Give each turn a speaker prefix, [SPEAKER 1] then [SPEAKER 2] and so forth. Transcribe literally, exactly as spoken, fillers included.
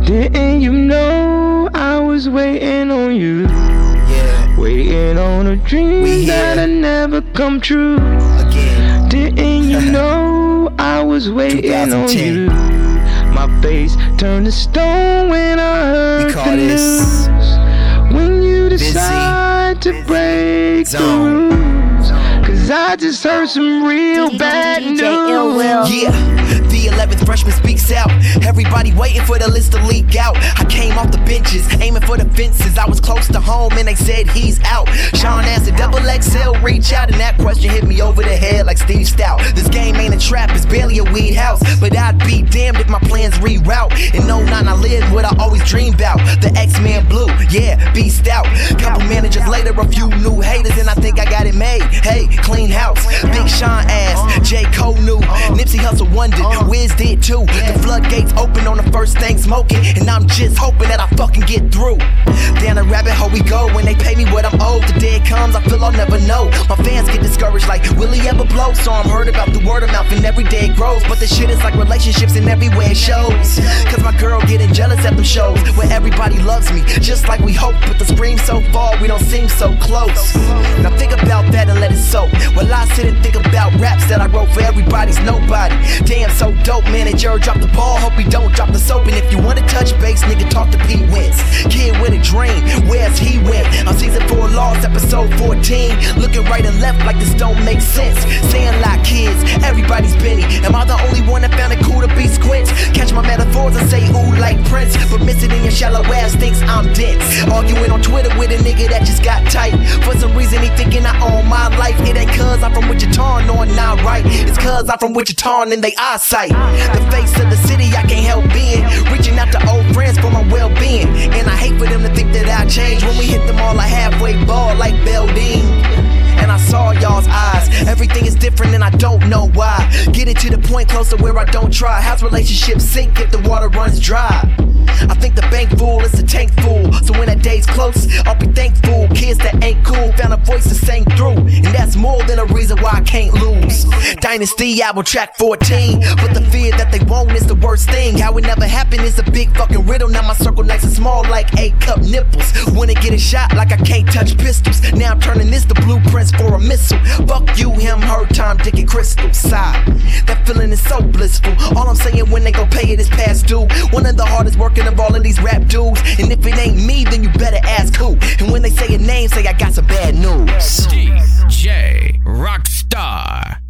[SPEAKER 1] Didn't you know I was waiting on you?
[SPEAKER 2] Yeah.
[SPEAKER 1] Waiting on a dream that'll never come true.
[SPEAKER 2] Again.
[SPEAKER 1] Didn't you know I was waiting on you? My face turned to stone when I heard
[SPEAKER 2] we call
[SPEAKER 1] the
[SPEAKER 2] this
[SPEAKER 1] news. When you decide to break Zone. the rules, cause I just heard some real D- bad D- news.
[SPEAKER 2] Yeah. The eleventh freshman speaks out. Everybody waiting for the list to leak out. I came off the benches, aiming for the fences. I was close to home and they said he's out. Sean asked a double X L reach out, and that question hit me over the head like Steve Stout. This game ain't a trap, it's barely a weed house. But I'd be damned if my plans reroute. In oh nine I lived what I always dreamed about. The X-Man Blue, yeah, beast out. Couple managers later, a few new haters, and I think I got it made. Hey, clean house. Big Sean asked, J. Cole knew. Nipsey Hussle wondered, Wiz did too. The floodgates open on the first thing smoking, and I'm just hoping that I fucking get through. Down the rabbit hole we go when they pay me what I'm owed. The day it comes, I feel I'll never know. My fans get discouraged like, will he ever blow? So I'm heard about the word of mouth and every day it grows. But this shit is like relationships and everywhere it shows. Cause my girl getting jealous at them shows where everybody loves me, just like we hope. But the scream so far, we don't seem so close. Now think about that and let it soak. While I sit and think about raps that I wrote for everybody's nobody. Damn, so dope, manager, drop the ball, hope he don't drop the soap. And if you wanna touch base, nigga, talk to Pete Wentz. Kid with a dream, where's he went? I'm season four lost, episode fourteen. Looking right and left like this don't make sense. Saying like kids, everybody's Benny. Am I the only one that found it cool to be squints? Catch my metaphors and say ooh like Prince, but miss it in your shallow ass thinks I'm dense. Arguing on Twitter with a nigga that just got tight. For some reason he thinking I own my life. It ain't cause I'm from Wichita, no I'm not right. It's cause I'm from Wichita and they eyesight. The face of the city I can't help being. Reaching out to old friends for my well-being. And I hate for them to think that I change when we hit them all a halfway ball like Belding. And I saw y'all's eyes. Everything is different and I don't know why. Getting to the point close to where I don't try. How's relationships sink if the water runs dry? I think the bank full is the tank full. So when that day's close, I'll be thankful. Kids that ain't cool found a voice to sing through. And that's more than a reason why I can't lose. Dynasty album track fourteen. But the fear that they won't is the worst thing. How it never happened is a big fucking riddle. Now my circle nice and small like eight cup nipples. Wanna get a shot like I can't touch pistols. Now I'm turning this to blueprints for a missile. Fuck you, him, her, Tom, Dick, and Crystal. Sigh. That feeling is so blissful. All I'm saying when they gon' pay it is past due. One of the hardest working of all of these rap dudes. And if it ain't me, then you better ask who. And when they say a name, say I got some bad news.
[SPEAKER 3] D J Rockstar.